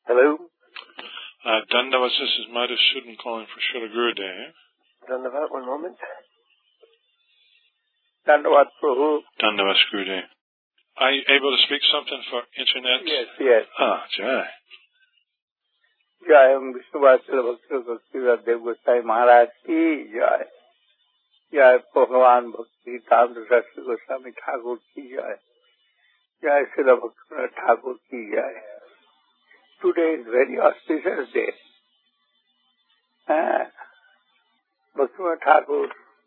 Hello? Dandavat, this is Madhusudan calling for Srila Gurudev. Dandavat, one moment. Dandavat, Prabhu. Dandavat, Gurudev. Are you able to speak something for internet? Yes. Jai. Jai, Vishnu Vasila Bhakti Dev Gosai Maharaj ki Jai. Jai, Bhagavan Bhakti Tandra Shastri Goswami Thakur ki Jai. Jai, Srila Bhaktivinoda Thakur ki Jai. Today is very auspicious day. Bhaktivinoda Thakur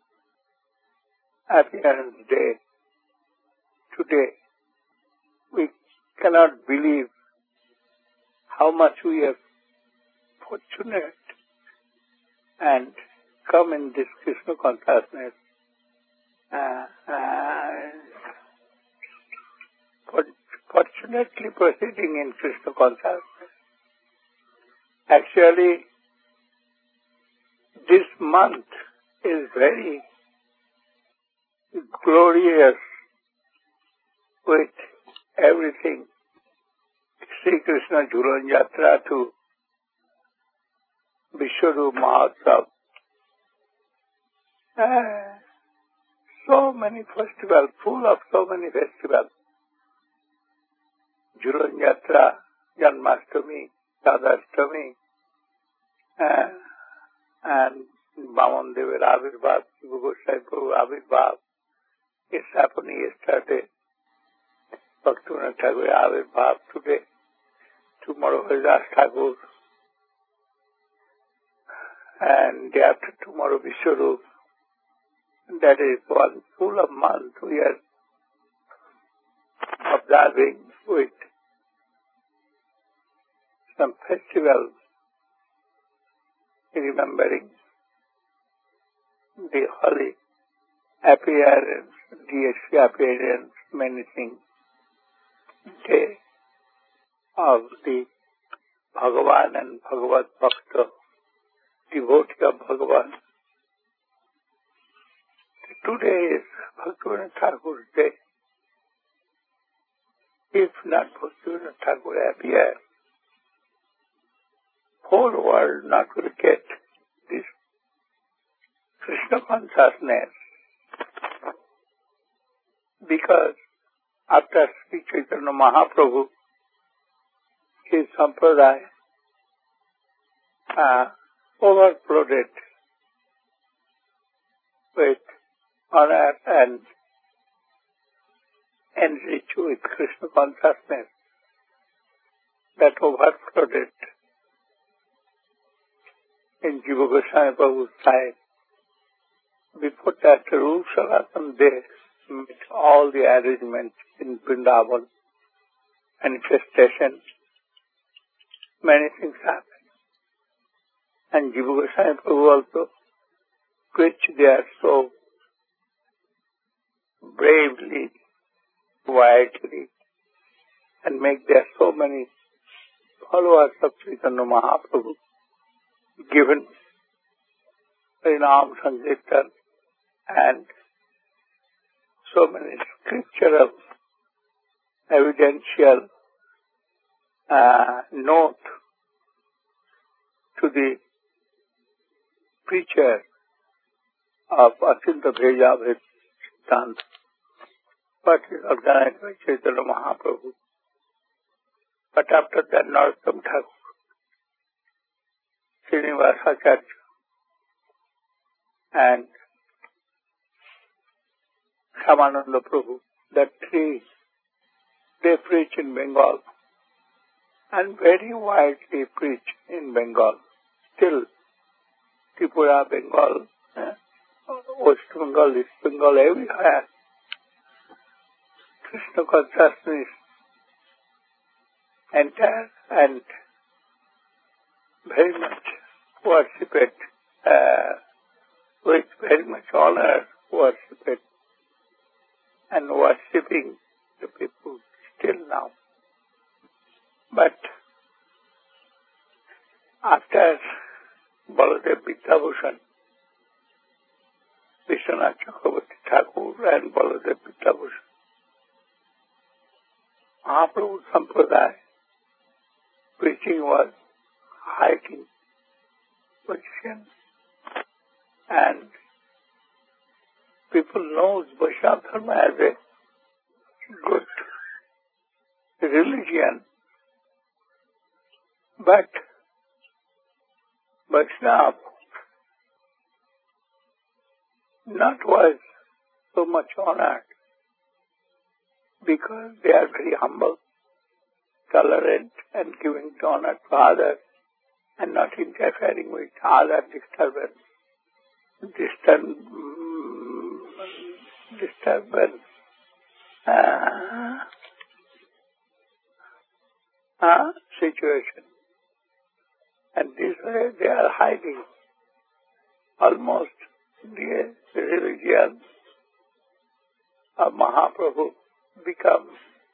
appearance day. Today, we cannot believe how much we are fortunate and come in this Krishna consciousness. Fortunately proceeding in Krishna consciousness. Actually, this month is very glorious with everything. Sri Krishna Jhulan Yatra to Vishwarup Mahotsav. So many festivals, full of so many festivals. Jhulan Yatra, Janmashtami, Radhashtami, and Vaman Devar Avirbhav, Jiva Gosai Prabhu Avirbhav. It's happening yesterday. Bhaktivinoda Thakur Avirbhav today. Tomorrow is Das Thakur. And day after tomorrow Vishwarup. That is one full of month we are observing with some festival, remembering the holy appearance, DSC appearance, many things, day of the Bhagavan and Bhagavad Bhakta, devotee of Bhagavan. Today is Bhaktivinoda Thakur's day. If not Bhaktivinoda Thakur appear, whole world not will get this Krishna consciousness. Because after Sri Chaitanya Mahaprabhu, his sampradaya overflowed with honor and enriched with Krishna consciousness that overflowed in Jiva Goswami Prabhu's time. Before that, Rup Sanatan, they made all the arrangements in Vrindavan, manifestation, many things happened. And Jiva Goswami Prabhu also preached there so bravely, widely, and make there so many followers of Chaitanya Mahaprabhu, given Harinam Sankirtan and so many scriptural evidential note to the preacher of Asinta Bheja Siddhanta, but is organized by Chaitanya Mahaprabhu. But after that, Narottam Thakur, Srinivasacharya, and Shyamananda Prabhu, the three, they preach in Bengal and very widely preach in Bengal. Still, Tripura, Bengal, West Bengal, East Bengal, everywhere, Krishna consciousness entire and very much worshipped, with very much honor worshipped and worshipping the people still now. But after Baladev Vidyabhushan, Vishwanath Chakravarti Thakur and Baladev Vidyabhushan, Mahaprabhu Sampradaya preaching was hiking position, and people know Vaishnava Dharma as a good religion, but Vaishnava not was so much honored because they are very humble, tolerant, and giving honor to others and not interfering with other disturbance. Situation. And this way they are hiding almost the religion of Mahaprabhu become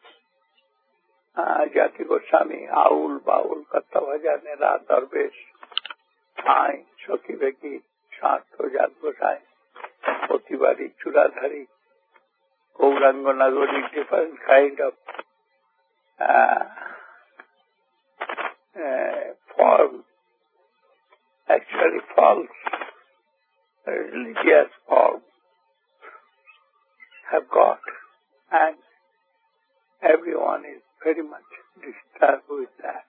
Jati Goswami, Aul, Baul, Katta Bhaja, Nera, Darvesh, Thai, Shoki Beki, Shanto, Jat Gosai, Otibari, Churadhari, Gauranga Nagori, different kind of form, actually false religious form have got, and everyone is very much disturbed with that.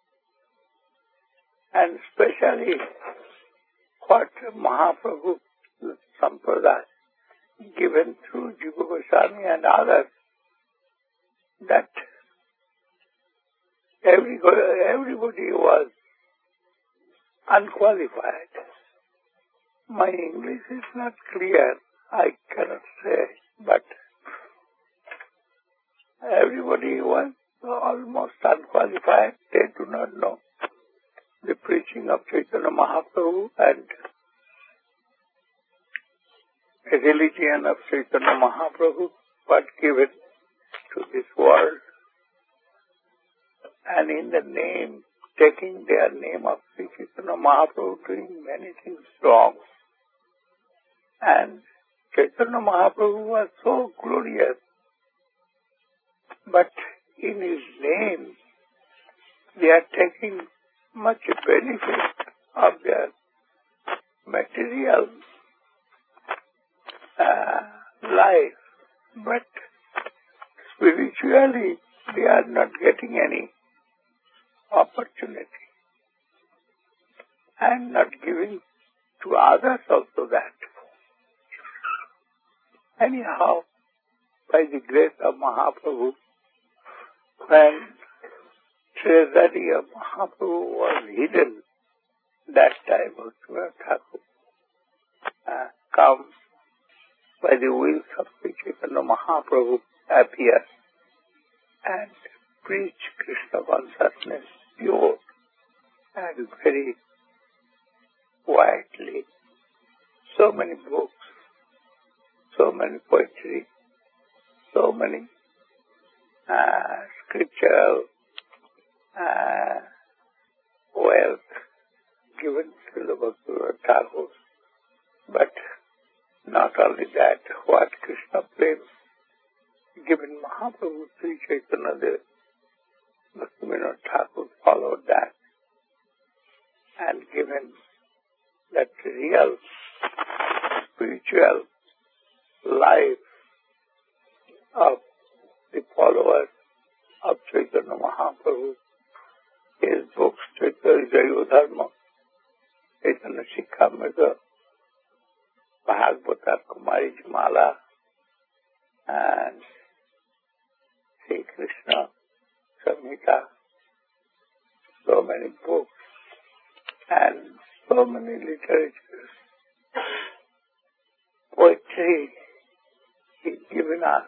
And especially what Mahaprabhu Sampradaya given through Jiva Goswami and others, that everybody was unqualified. My English is not clear, I cannot say, but everybody was almost unqualified. They do not know the preaching of Chaitanya Mahaprabhu and the religion of Chaitanya Mahaprabhu, but given to this world. And in the name, taking their name of Sri Chaitanya Mahaprabhu, doing many things wrong. And Chaitanya Mahaprabhu was so glorious, but in his name, they are taking much benefit of their material life, but spiritually they are not getting any opportunity and not giving to others also that. Anyhow, by the grace of Mahaprabhu, when treasury of Mahaprabhu was hidden, that time Bhaktivinoda Thakur come by the will of Sri Chaitanya Mahaprabhu appear and preach Krishna consciousness pure and very widely. So many books, so many poetry, so many scriptural wealth given to the Bhaktivinoda Thakur. But not only that, what Krishna prema given Mahaprabhu Sri Chaitanya Dev, Bhaktivinoda Thakur followed that and given that real spiritual life of the followers of Chaitanya Mahaprabhu. His books, Chaitanya Jaiva Dharma, Chaitanya Shikhamrita, Bhagavata Kumari Mala, and Sri Krishna Samhita, so many books and so many literatures, poetry, he's given us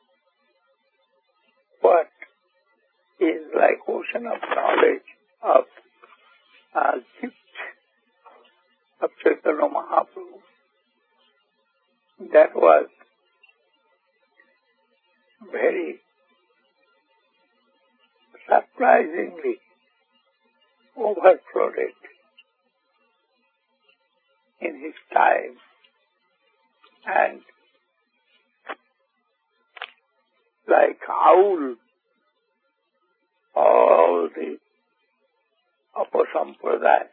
what is like ocean of knowledge of gift of Chaitanya Mahaprabhu. That was very surprisingly overflowed in his time, and like owl, all the Sampradaya,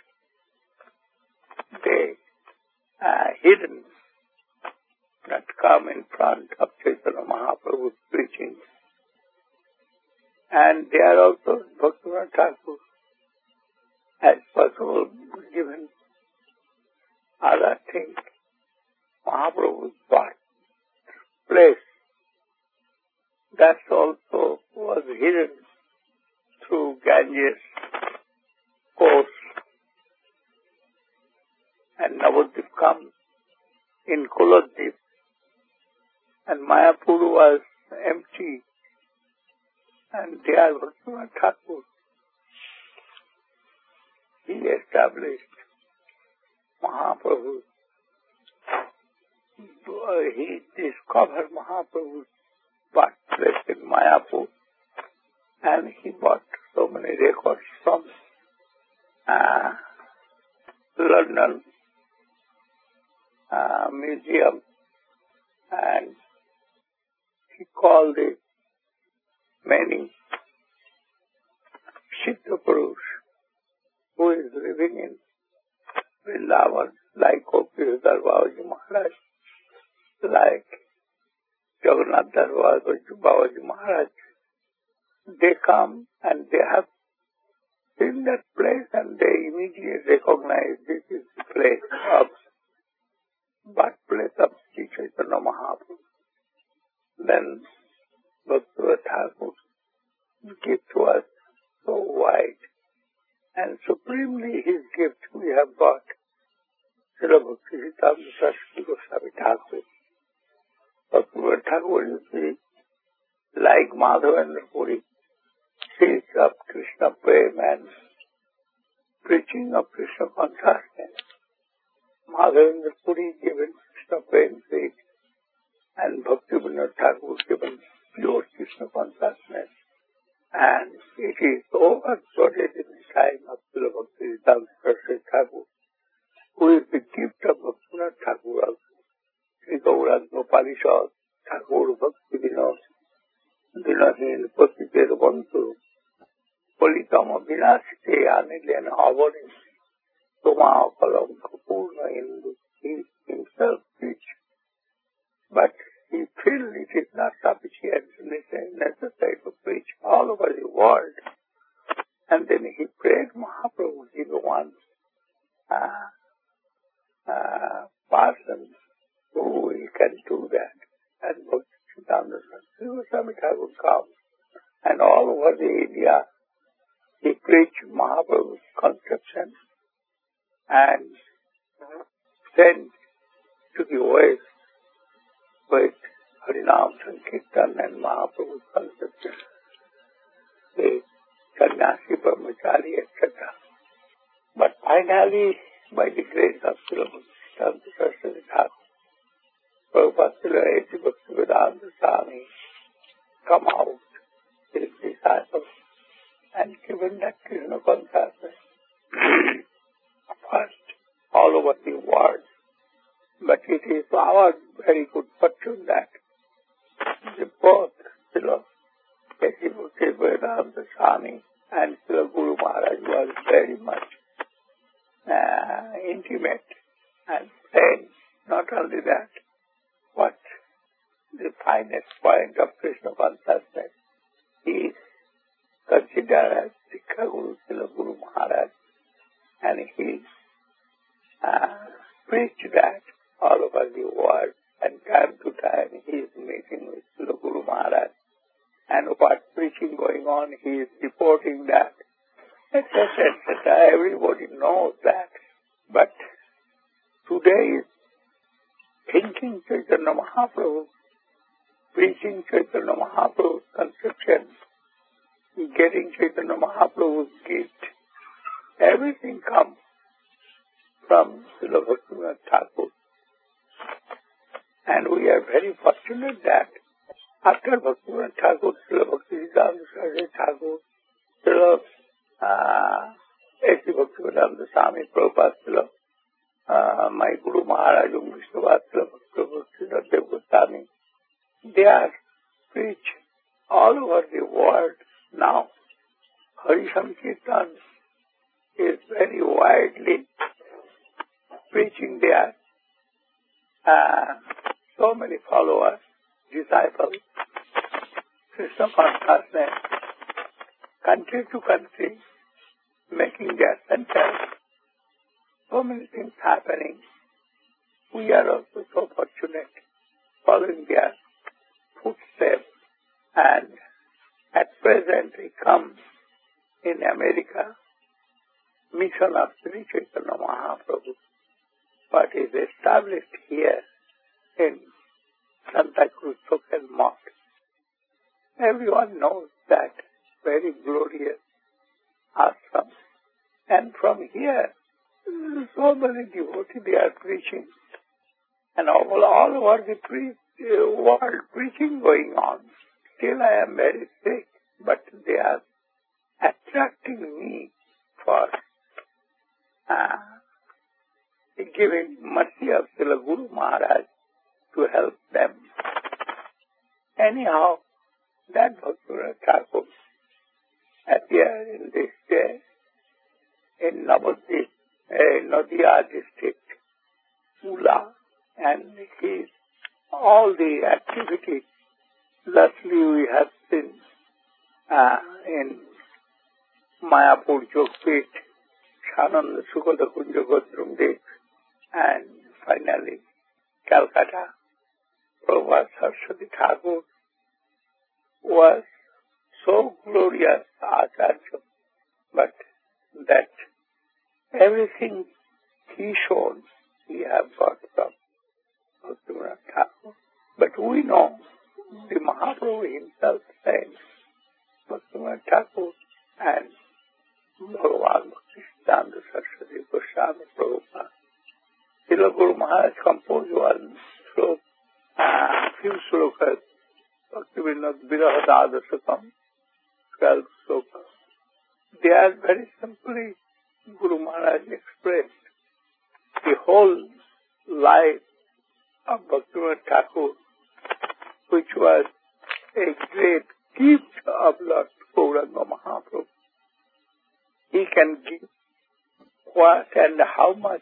they hidden that come in front of Chaitanya Mahaprabhu's preaching. And they are also Bhaktivinoda Thakur, as possible, given other things. Mahaprabhu's birthplace, that also was hidden through Ganges course. And Navadvip comes in Kuladvip, and Mayapur was empty, and there Bhaktivinoda Thakur, he established Mahaprabhu. He discovered Mahaprabhu's birthplace in Mayapur, and he bought so many records from London Museum, and he called it many Siddha Purush who is living in Vrindavan, like Gopishwar Babaji Maharaj, like Jagannath Das Babaji Maharaj. They come and they have seen that place and they immediately recognize this is the place of birthplace of Sri Chaitanya Mahaprabhu. Then Bhaktivinoda Thakur gave to us so wide, and supremely his gift we have got Srila Bhaktisiddhanta Saraswati Goswami Thakur. Bhaktivinoda Thakur, you see, like Madhavendra Puri, speaks of Krishna Prem and preaching of Krishna consciousness. Madhavendra Puri given Krishna Prem speech, and Bhaktivinoda Thakur given pure Krishna consciousness. And it is overloaded in the time of Srila Bhaktisiddhanta Saraswati Thakur, who is the gift of Bhaktivinoda Thakur also. Sri Gauranga Upanishad, Thakur Bhakti Vinod, Dinahin Patitir Bantu, Politama Vinasite Anilen Avani, Toma Palam Kapurna Hindu, he himself preached. But he felt it is not sufficient, necessary to preach all over the world. And then he prayed Mahaprabhu, give one person who can do that. And Bhaktisiddhanta Saraswati Goswami Thakur come, and all over the India he preached Mahaprabhu's conception and sent to the West with Harinam Sankirtan and Mahaprabhu's conception, the Sannyasi, Brahmachari, etc. But finally, by the grace of Srila Bhaktisiddhanta Saraswati Thakur, Prabhupada Srila A.C. Bhaktivedanta Swami come out, his disciples, and given that Krishna consciousness first all over the world. But it is our very good fortune that the both Srila A.C. Bhaktivedanta Swami and Srila Guru Maharaj was very much intimate and friends. Not only that, but the finest point of Krishna consciousness is considered as Sikha Guru, Srila Guru Maharaj, and he preached that all over the world, and time to time he is meeting with Srila Guru Maharaj, and what preaching going on, he is reporting that, etc., etc. Everybody knows that. But today is thinking Chaitanya Mahaprabhu, preaching Chaitanya Mahaprabhu's conception, getting Chaitanya Mahaprabhu's gift. Everything comes from Srila Bhaktivinoda Thakur. And we are very fortunate that after Bhaktivinoda Thakur, Srila Bhaktisiddhanta Saraswati Thakur, Srila A.C. Bhaktivedanta Swami Prabhupada, Srila my Guru Maharaj, Vishnuvad, Srila Bhaktivedanta Dev Goswami, they are preached all over the world now. Hari Sankirtan is very widely preaching there. So many followers, disciples, Krishna consciousness, country to country, making their center. So many things happening. We are also so fortunate following their footsteps, and at present we come in America, mission of Sri Chaitanya Mahaprabhu, but is established here in Santa Cruz Social Mosque. Everyone knows that very glorious ashram. And from here, so many devotees they are preaching. And all over the world preaching going on. Still I am very sick, but they are attracting me for giving mercy of Srila Guru Maharaj to help them. Anyhow, that Bhaktivinoda Thakur appeared in this day in Nadia district, Ula, and all the activities, lastly we have seen in Mayapur, Jogpet, Shananda Sukada Kunja Godrumdev, and finally Calcutta. Prabhupada Saraswati Thakur was so glorious Acharya, but that everything he showed, he have got from Bhaktivinoda Thakur. But we know the Mahaprabhu himself said, Bhaktivinoda Thakur and Bhagavan Bhaktisiddhanta Saraswati Goswami Prabhupada. Srila Guru Maharaj composed one slok, few slokas, Bhaktivinoda Virahadadasakam, 12 slokas. They are very simply Guru Maharaj expressed the whole life of Bhaktivinoda Thakur, which was a great gift of Lord Gauranga Mahaprabhu. He can give what and how much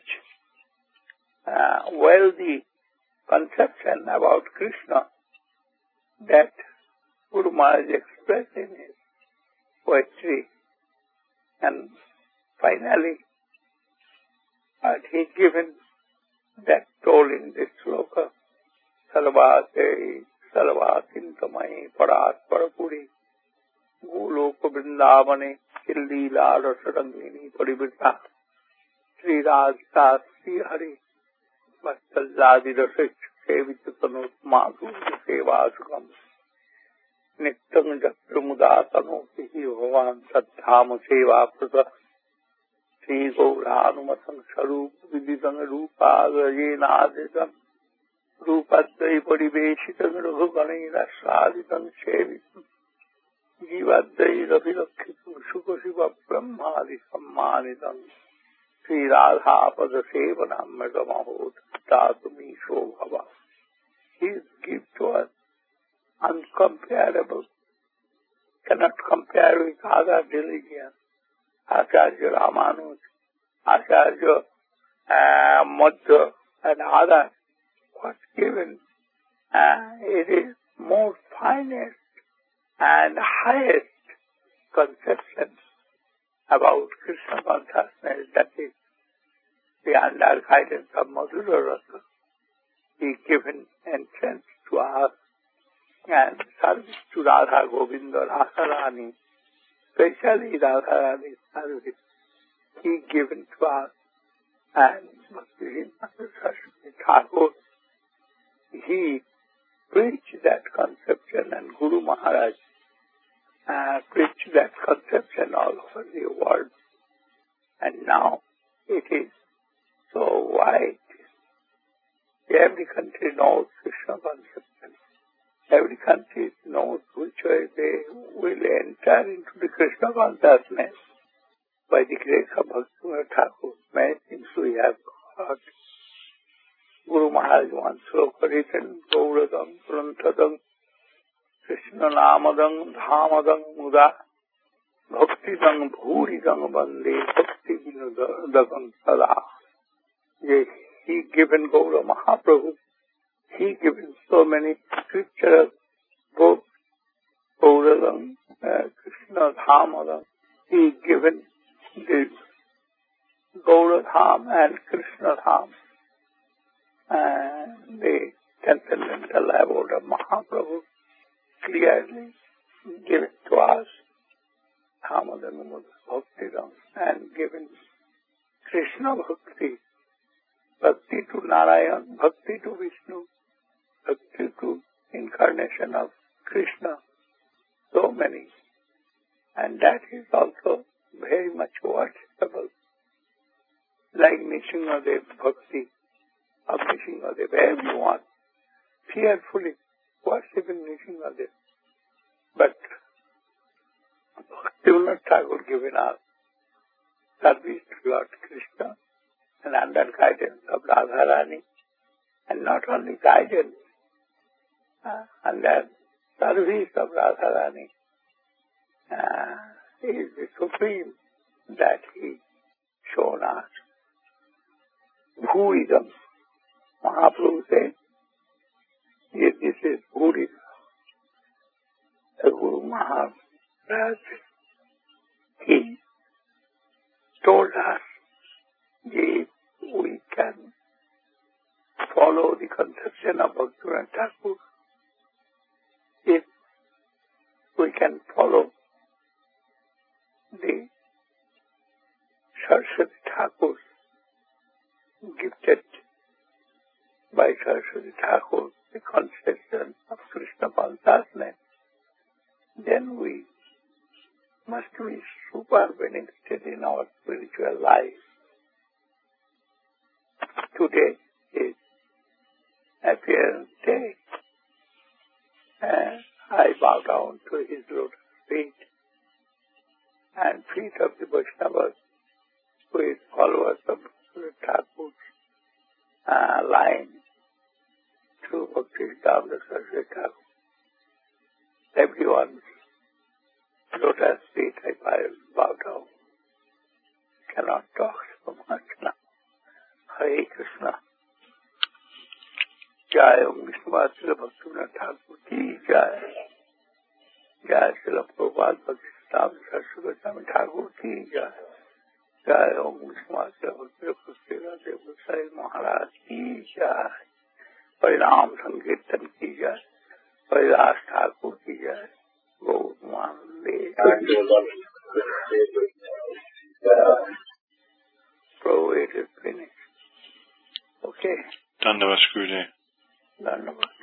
wealthy conception about Krishna that Guru Maharaj expressed in his poetry. And finally, he given that told in this sloka, Sarvate Sarvasintamai Parat Parapuri Goloka Vrindavane Chillila Rasarangini Parivita Sri Rajta Sri Hari Vastajadi Rasich Sevitanut Madhu Sevasukam Niktang Jatramudatano Sihi Bhavan Saddhama Seva Prata Sri Gauranumatang Sarup Viditang Rupa Gajenaditang Rupadai Pariveshitang Raghugani Rasaditang Sevitam Jivadai Ravilakitam Sukasiva Brahmadi Sammanitam Sri Radha Pada Sevanam Megamahot Tatumi Shobhava. His gift was uncomparable, cannot compare with other religions. Acharya Ramanuj, Acharya Madhya, and others, was given. It is more finest and highest conception about Krishna consciousness, that is the under guidance of Madhura Rasa. He given entrance to us and service to Radha Govinda, Radharani, especially Radharani service, he given to us. And Bhaktivinoda Saraswati Thakur, he preached that conception, and Guru Maharaj preached that conception all over the world. And now it is so wide. Every country knows Krishna conception. Every country knows which way they will enter into the Krishna consciousness by the grace of Bhaktivinoda Thakur. Many things we have got. Guru Maharaj once sloka written, Gauradam, Prantadam, Krishna Namadam, Dhamadam, Muda, Bhaktidam, Bhuridam, Bande, Bhakti Sada. He given Gaura Mahaprabhu. He given so many scriptural books, Gauralam, Krishna Dhamalam. He given the Gaura Dham and Krishna Dham. And the transcendental abode of Mahaprabhu clearly given to us. Dhamadanamud Bhaktiram and given Krishna Bhakti, Bhakti to Narayan, Bhakti to Vishnu, Bhakti to incarnation of Krishna, so many. And that is also very much worshipable. Like Nishingadev Bhakti of Nishingadev, everyone fearfully worshiping Nishingadev. But Bhaktivinoda Thakur given us service to Lord Krishna and under guidance of Radharani, and not only guidance, under service of Radharani, is the supreme that he shown us. Bhuridam. Mahaprabhu said, yes, this is Bhuridam. The Guru Maharaj, he told us if we can follow the conception of Bhaktivinoda Thakur, if we can follow the Saraswati Thakur, gifted by Saraswati Thakur, the conception of Krishna consciousness, then we must be super benefited in our spiritual life. Today is appearance day, and I bow down to his lotus feet and feet of the Vaishnavas, who is followers of Thakur's line through Bhakti Siddhanta Saraswati Thakur. Everyone's lotus feet I bow down. Cannot talk so much now. Hare Krishna. Jai Om Vishnu Srila Bhaktivinoda Thakur ki Jai. Jai Srila Prabhupada Bhakti Siddhanta Saraswati Goswami Thakur ki Jai. Jai Om Vishnu Srila Bhaktivinoda Dev Gosai Maharaj ki Jai. Harinam Sankirtan ki Jai. Haridas Thakur ki Jai. Gaur Mande. Prabhu, it is finished. Okay. Dandavas Gurudev. Dandavas.